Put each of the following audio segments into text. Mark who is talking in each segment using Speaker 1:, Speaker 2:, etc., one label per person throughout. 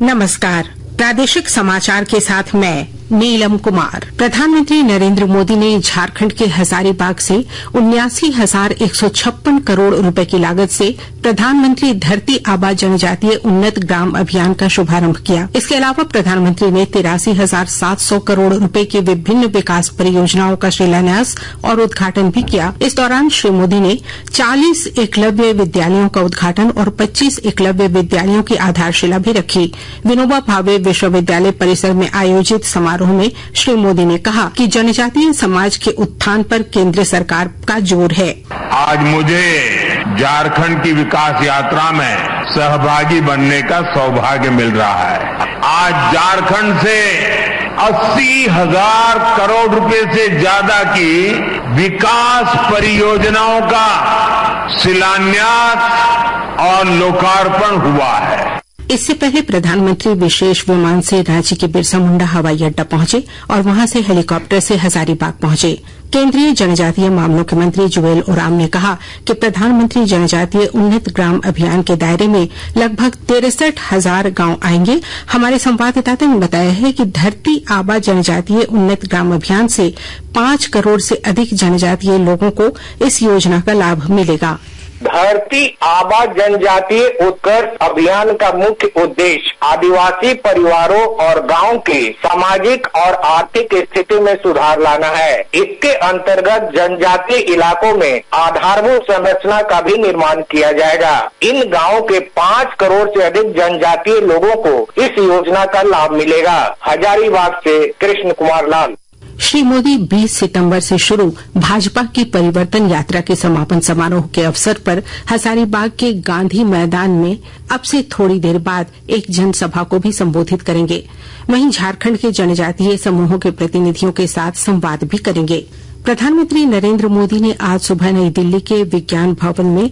Speaker 1: नमस्कार। प्रादेशिक समाचार के साथ मैं नीलम कुमार। प्रधानमंत्री नरेंद्र मोदी ने झारखंड के हजारीबाग से 79,156 करोड़ रुपए की लागत से प्रधानमंत्री धरती आबा जनजातीय उन्नत ग्राम अभियान का शुभारंभ किया। इसके अलावा प्रधानमंत्री ने 83,700 करोड़ रुपए की विभिन्न विकास परियोजनाओं का शिलान्यास और उद्घाटन भी किया। इस दौरान श्री मोदी ने 40 एकलव्य विद्यालयों का उद्घाटन और 25 एकलव्य विद्यालयों की आधारशिला भी रखी। विनोबा भावे विश्वविद्यालय परिसर में आयोजित समारोह में श्री मोदी ने कहा कि जनजातीय समाज के उत्थान पर केंद्र सरकार का जोर है।
Speaker 2: आज मुझे झारखंड की विकास यात्रा में सहभागी बनने का सौभाग्य मिल रहा है। आज झारखंड से 80,000 करोड़ रुपए से ज्यादा की विकास परियोजनाओं का शिलान्यास और लोकार्पण हुआ है।
Speaker 1: इससे पहले प्रधानमंत्री विशेष विमान से रांची के बिरसा मुंडा हवाई अड्डा पहुंचे और वहां से हेलीकॉप्टर से हजारीबाग पहुंचे। केंद्रीय जनजातीय मामलों के मंत्री जुएल ओराम ने कहा कि प्रधानमंत्री जनजातीय उन्नत ग्राम अभियान के दायरे में लगभग 63,000 गांव आएंगे। हमारे संवाददाता ने बताया है कि धरती आबा जनजातीय उन्नत ग्राम अभियान से 5 करोड़ से अधिक जनजातीय लोगों को इस योजना का लाभ मिलेगा।
Speaker 3: धरती आबा जनजातीय उत्कर्ष अभियान का मुख्य उद्देश्य आदिवासी परिवारों और गांव की सामाजिक और आर्थिक स्थिति में सुधार लाना है। इसके अंतर्गत जनजातीय इलाकों में आधारभूत संरचना का भी निर्माण किया जाएगा। इन गांवों के 5 करोड़ से अधिक जनजातीय लोगों को इस योजना का लाभ मिलेगा। हजारीबाग से कृष्ण कुमार लाल।
Speaker 1: श्री मोदी 20 सितंबर से शुरू भाजपा की परिवर्तन यात्रा के समापन समारोह के अवसर पर हजारीबाग के गांधी मैदान में अब से थोड़ी देर बाद एक जनसभा को भी संबोधित करेंगे। वहीं झारखंड के जनजातीय समूहों के प्रतिनिधियों के साथ संवाद भी करेंगे। प्रधानमंत्री नरेंद्र मोदी ने आज सुबह नई दिल्ली के विज्ञान भवन में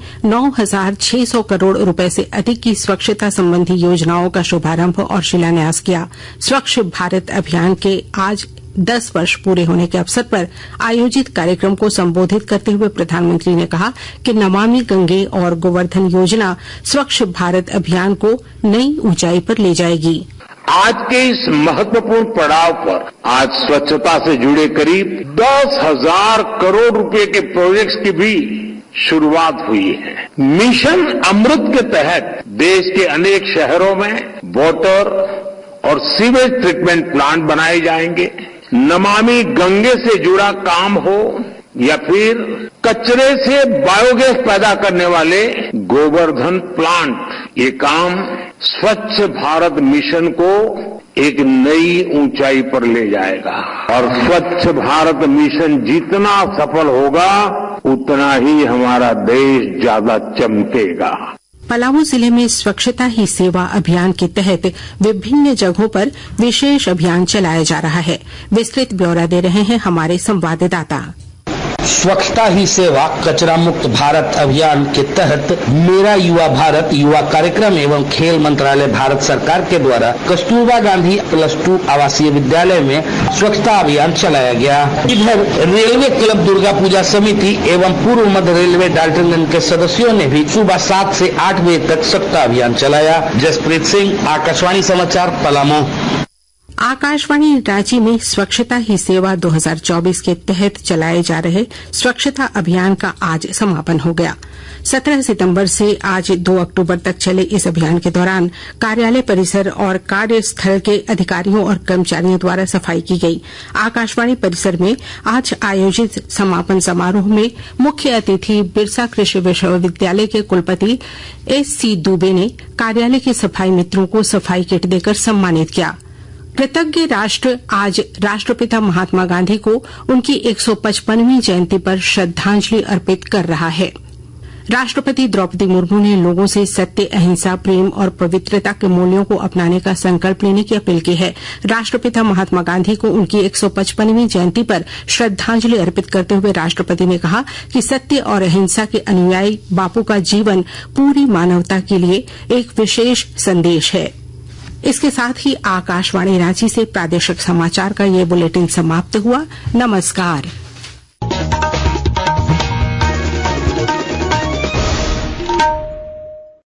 Speaker 1: 9,600 करोड़ रुपए से अधिक की स्वच्छता संबंधी योजनाओं का शुभारंभ और शिलान्यास किया। स्वच्छ भारत अभियान के आज 10 वर्ष पूरे होने के अवसर पर आयोजित कार्यक्रम को संबोधित करते हुए प्रधानमंत्री ने कहा कि नमामि गंगे और गोवर्धन योजना स्वच्छ भारत अभियान को नई ऊंचाई पर ले जाएगी।
Speaker 2: आज के इस महत्वपूर्ण पड़ाव पर आज स्वच्छता से जुड़े करीब 10,000 करोड़ रुपए के प्रोजेक्ट्स की भी शुरुआत हुई है। मिशन अमृत के तहत देश के अनेक शहरों में वाटर और सीवेज ट्रीटमेंट प्लांट बनाए जाएंगे। नमामि गंगे से जुड़ा काम हो या फिर कचरे से बायोगैस पैदा करने वाले गोवर्धन प्लांट, ये काम स्वच्छ भारत मिशन को एक नई ऊंचाई पर ले जाएगा। और स्वच्छ भारत मिशन जितना सफल होगा उतना ही हमारा देश ज्यादा चमकेगा।
Speaker 1: पलामू जिले में स्वच्छता ही सेवा अभियान के तहत विभिन्न जगहों पर विशेष अभियान चलाया जा रहा है। विस्तृत ब्यौरा दे रहे हैं हमारे संवाददाता।
Speaker 4: स्वच्छता ही सेवा कचरा मुक्त भारत अभियान के तहत मेरा युवा भारत युवा कार्यक्रम एवं खेल मंत्रालय भारत सरकार के द्वारा कस्तूरबा गांधी +2 आवासीय विद्यालय में स्वच्छता अभियान चलाया गया। इधर रेलवे क्लब दुर्गा पूजा समिति एवं पूर्व मध्य रेलवे डाल्टनगंज के सदस्यों ने भी सुबह 7 से 8 बजे तक स्वच्छता अभियान चलाया। जसप्रीत सिंह, आकाशवाणी समाचार, पलामू।
Speaker 1: आकाशवाणी रांची में स्वच्छता ही सेवा 2024 के तहत चलाए जा रहे स्वच्छता अभियान का आज समापन हो गया। 17 सितंबर से आज 2 अक्टूबर तक चले इस अभियान के दौरान कार्यालय परिसर और कार्यस्थल के अधिकारियों और कर्मचारियों द्वारा सफाई की गई। आकाशवाणी परिसर में आज आयोजित समापन समारोह में मुख्य अतिथि बिरसा कृषि विश्वविद्यालय के कुलपति SC दुबे ने कार्यालय के सफाई मित्रों को सफाई किट देकर सम्मानित किया। कृतज्ञ राष्ट्र आज राष्ट्रपिता महात्मा गांधी को उनकी 155वीं जयंती पर श्रद्धांजलि अर्पित कर रहा है। राष्ट्रपति द्रौपदी मुर्मू ने लोगों से सत्य, अहिंसा, प्रेम और पवित्रता के मूल्यों को अपनाने का संकल्प लेने की अपील की है। राष्ट्रपिता महात्मा गांधी को उनकी 155वीं जयंती पर श्रद्धांजलि अर्पित करते हुए राष्ट्रपति ने कहा कि सत्य और अहिंसा के अनुयायी बापू का जीवन पूरी मानवता के लिए एक विशेष संदेश है। इसके साथ ही आकाशवाणी रांची से प्रादेशिक समाचार का ये बुलेटिन समाप्त हुआ। नमस्कार।